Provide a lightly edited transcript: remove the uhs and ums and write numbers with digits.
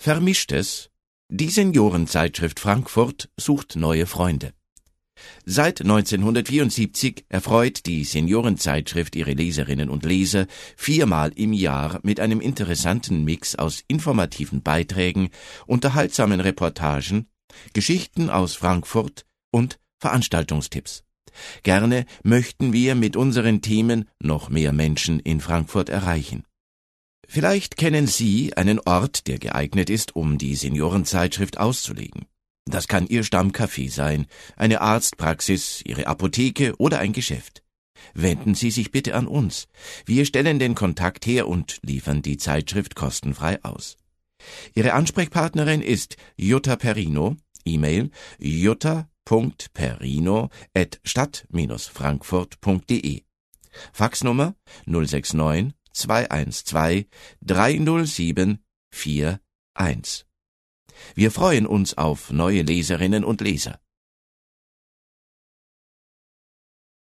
Vermischtes. Die Seniorenzeitschrift Frankfurt sucht neue Freunde. Seit 1974 erfreut die Seniorenzeitschrift ihre Leserinnen und Leser 4-mal im Jahr mit einem interessanten Mix aus informativen Beiträgen, unterhaltsamen Reportagen, Geschichten aus Frankfurt und Veranstaltungstipps. Gerne möchten wir mit unseren Themen noch mehr Menschen in Frankfurt erreichen. Vielleicht kennen Sie einen Ort, der geeignet ist, um die Seniorenzeitschrift auszulegen. Das kann Ihr Stammcafé sein, eine Arztpraxis, Ihre Apotheke oder ein Geschäft. Wenden Sie sich bitte an uns. Wir stellen den Kontakt her und liefern die Zeitschrift kostenfrei aus. Ihre Ansprechpartnerin ist Jutta Perino, E-Mail jutta.perino@stadt-frankfurt.de. Faxnummer 069 212 307 41. Wir freuen uns auf neue Leserinnen und Leser.